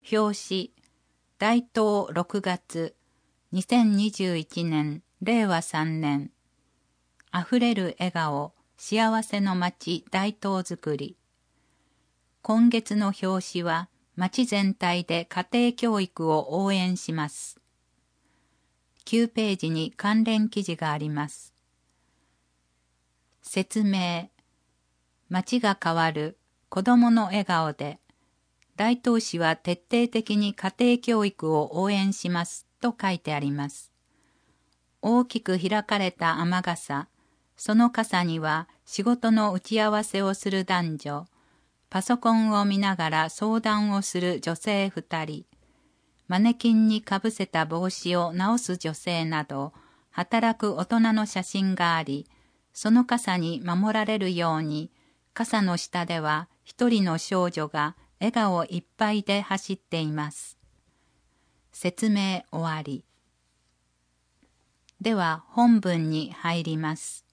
表紙、大東6月、2021年、令和3年。あふれる笑顔、幸せの街大東づくり。今月の表紙は、町全体で家庭教育を応援します。9ページに関連記事があります。説明。町が変わる子供の笑顔で、大東市は徹底的に家庭教育を応援しますと書いてあります。大きく開かれた雨傘、その傘には仕事の打ち合わせをする男女、パソコンを見ながら相談をする女性2人、マネキンにかぶせた帽子を直す女性など、働く大人の写真があり、その傘に守られるように、傘の下では一人の少女が笑顔いっぱいで走っています。説明終わり。では本文に入ります。